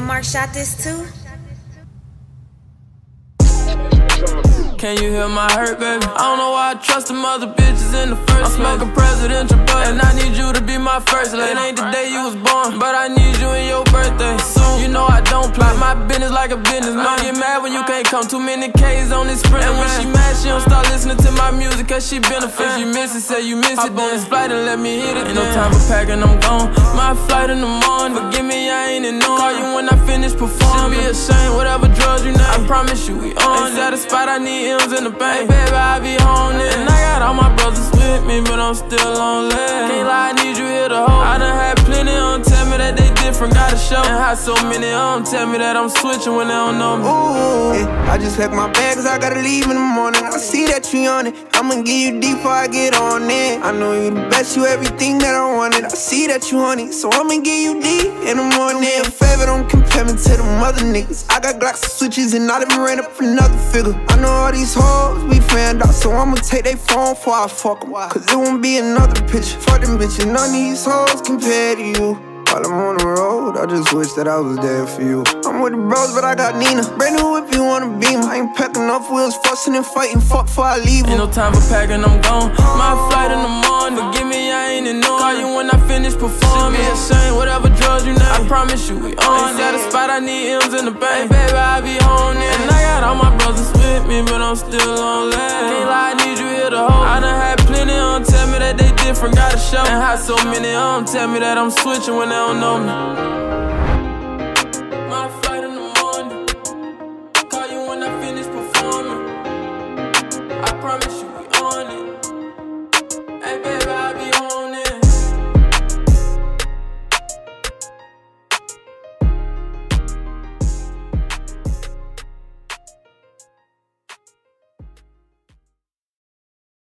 Mark shot this too? Can you hear my hurt, baby? I don't know why I trust them other bitches in the first place. I'm smoking presidential butt, and I need you to be my first lady. It ain't the day you was born, but I need you in your birthday soon. You know I don't play my business like a business. Don't get mad when you can't come. Too many K's on this sprint. And when she mad, she don't start listening to my music, cause she been a fan. If you miss it, say you miss it. Hop on this flight and let me hit it. Ain't no time for packing, I'm gone. My flight in the morning. Forgive me, I ain't in no. Call you when I finish performing. Should be ashamed, whatever drugs you name. I promise you, we on. Ain't satisfied, I need M's in the bank. Baby, I be home then. And I got all my brothers with me, but I'm still on lead. Can't lie, I need you here to hold. I done had plenty on tell me that they different, gotta show. And how so many on tell me that I'm switching when they don't know me. Ooh, yeah, I just packed my bag cause I gotta leave in the morning. I see that you on it, I'ma give you deep before I get on it. I know you the best, you everything that I wanted. I see that you on it, so I'ma give you deep in the morning. Do me a favor, don't compare me to them other niggas. I got Glocks and switches and I done ran up another figure. I know all these hoes we fanned out, so I'ma take they phone before I fuck them. Cause it won't be another picture. Fuck them bitches, none of these hoes compare to you. While I'm on the road, I just wish that I was there for you. I'm with the bros, but I got Nina. Brand new if you wanna beam. I ain't packing off wheels, fussing and fighting. Fuck before I leave. Ain't no time for packing, I'm gone. My flight in the morning. Forgive me, I ain't in no. Call you when I finish performing. Should be ashamed, whatever drugs you name. I promise you, we on. Ain't satisfied, I need M's in the bank. Baby, I be home then. And I got all my brothers with me, but I'm still on lead. Can't lie, I need you here to hold. I done had plenty on tell me that they different, gotta show. And how so many on tell me that I'm switching when they don't know me. My flight in the morning. Call you when I finish performing. I promise you.